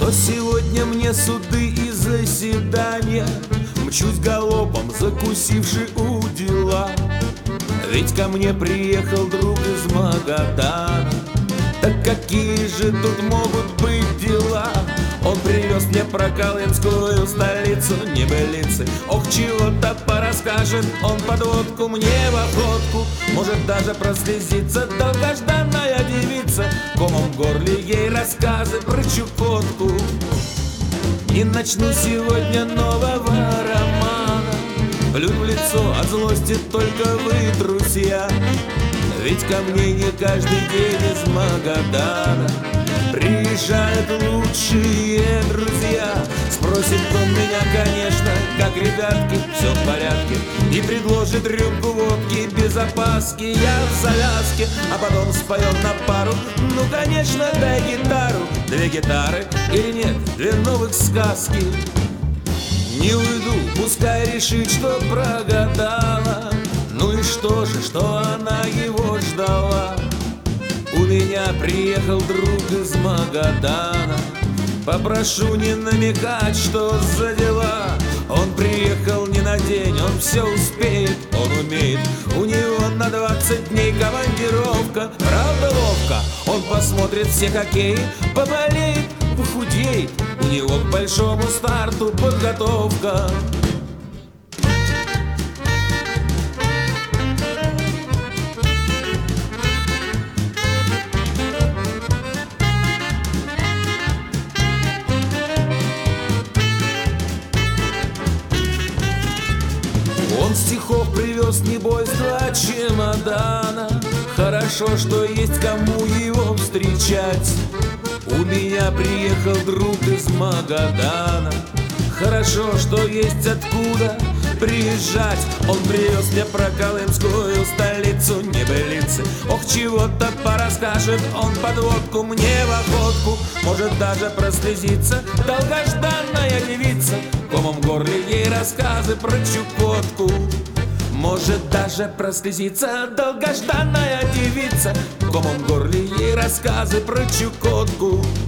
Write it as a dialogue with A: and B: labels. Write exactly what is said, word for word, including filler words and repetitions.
A: Но сегодня мне суды и заседания, мчусь галопом, закусивши у дела. Ведь ко мне приехал друг из Магадана. Так какие же тут могут быть дела? Он привез мне про колымскую столицу небылицы. Ох, чего-то порасскажет он подводку мне в охотку. Может даже прослезится долгожданная девица, комом в горле ей рассказы про Чукотку. Не начну сегодня нового романа, плюнь в лицо от злости только вы, друзья. Ведь ко мне не каждый день из Магадана приезжают лучшие друзья. Спросит он меня, конечно, как ребятки, все в порядке, и предложит рюмку водки без опаски. Я в завязке, а потом споем на пару. Ну, конечно, дай гитару, две гитары или нет, две новых сказки. Не уйду, пускай решит, что прогадала. Ну и что же, что она его ждала? У меня приехал друг из Магадана. Попрошу не намекать, что за дела. Он приехал не на день, он все успеет, он умеет. У него на двадцать дней командировка. Правда ловко, он посмотрит все хоккеи, поболеет, похудеет. У него к большому старту подготовка. Он стихов привез, небось, два чемодана. Хорошо, что есть кому его встречать. У меня приехал друг из Магадана. Хорошо, что есть откуда приезжать. Он привез мне про колымскую столицу небылицы. Ох, чего-то порасскажет он подводку мне в охотку. Может даже прослезится долгожданная девица, комом в горле ей рассказы про Чукотку. Может даже прослезится долгожданная девица, комом в горле ей рассказы про Чукотку.